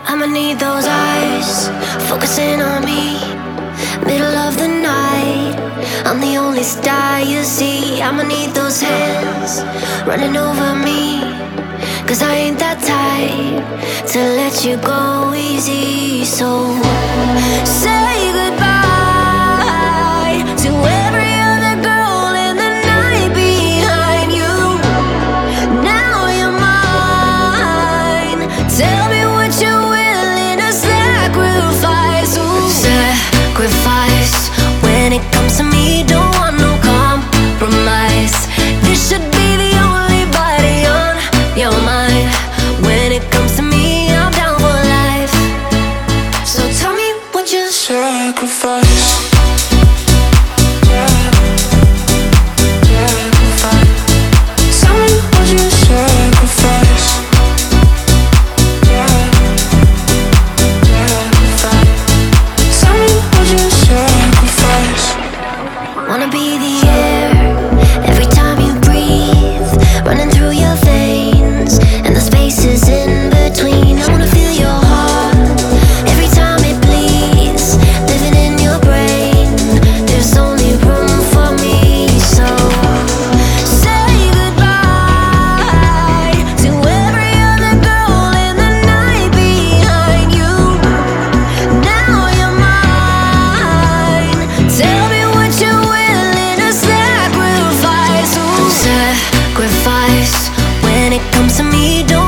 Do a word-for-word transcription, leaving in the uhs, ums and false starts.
I'ma need those eyes focusing on me. Middle of the night, I'm the only star you see. I'ma need those hands running over me, 'cause I ain't that type to let you go easy. So say goodbye to every other girl in the night behind you. Now you're mine. Tell me what you're willing to sacrifice. Ooh. Sacrifice. When it comes to me, don't want no compromise. This should be the only body on your mind. When it comes to me, I'm down for life. So tell me what you sacrifice. Wanna be the air every time you breathe, running through your veins and the spaces in between. I wanna feel your heart every time it bleeds, living in your brain. There's only room for me, so say goodbye to every other girl in the night behind you. Now you're mine. Tell me what you're willing to sacrifice. Ooh. Sacrifice. When it comes to me, don't